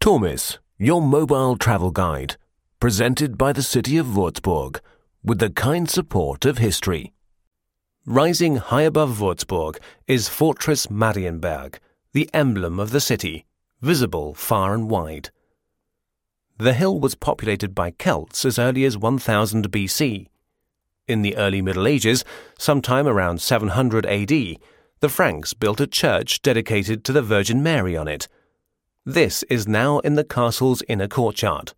Tormis, your mobile travel guide, presented by the city of Würzburg, with the kind support of history. Rising high above Würzburg is Fortress Marienberg, the emblem of the city, visible far and wide. The hill was populated by Celts as early as 1000 BC. In the early Middle Ages, sometime around 700 AD, the Franks built a church dedicated to the Virgin Mary on it. This is now in the castle's inner courtyard.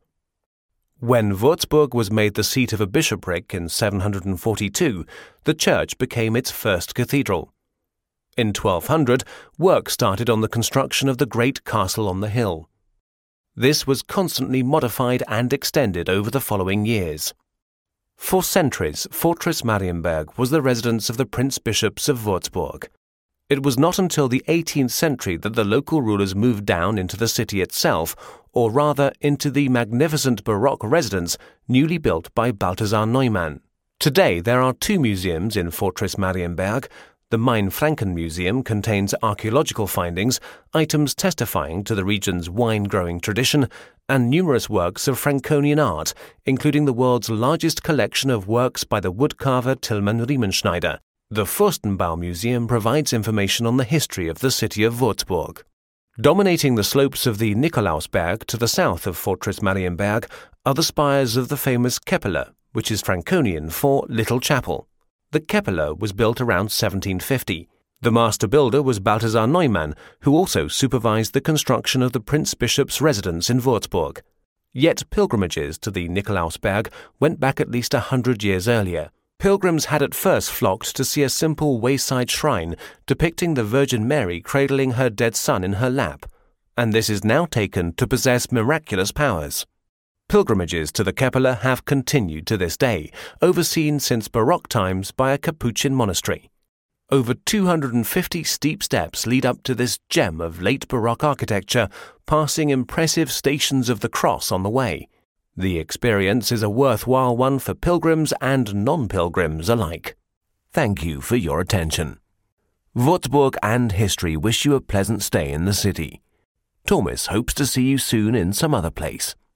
When Würzburg was made the seat of a bishopric in 742, the church became its first cathedral. In 1200, work started on the construction of the great castle on the hill. This was constantly modified and extended over the following years. For centuries, Fortress Marienberg was the residence of the prince-bishops of Würzburg. It was not until the 18th century that the local rulers moved down into the city itself, or rather into the magnificent Baroque residence newly built by Balthasar Neumann. Today there are two museums in Fortress Marienberg. The Mainfranken Museum contains archaeological findings, items testifying to the region's wine-growing tradition, and numerous works of Franconian art, including the world's largest collection of works by the woodcarver Tilman Riemenschneider. The Fürstenbau Museum provides information on the history of the city of Würzburg. Dominating the slopes of the Nikolausberg to the south of Fortress Marienberg are the spires of the famous Kapelle, which is Franconian for Little Chapel. The Kapelle was built around 1750. The master builder was Balthasar Neumann, who also supervised the construction of the Prince-Bishop's residence in Würzburg. Yet pilgrimages to the Nikolausberg went back at least 100 years earlier. Pilgrims had at first flocked to see a simple wayside shrine depicting the Virgin Mary cradling her dead son in her lap, and this is now taken to possess miraculous powers. Pilgrimages to the Kapelle have continued to this day, overseen since Baroque times by a Capuchin monastery. Over 250 steep steps lead up to this gem of late Baroque architecture, passing impressive stations of the cross on the way. The experience is a worthwhile one for pilgrims and non-pilgrims alike. Thank you for your attention. Würzburg and history wish you a pleasant stay in the city. Tormis hopes to see you soon in some other place.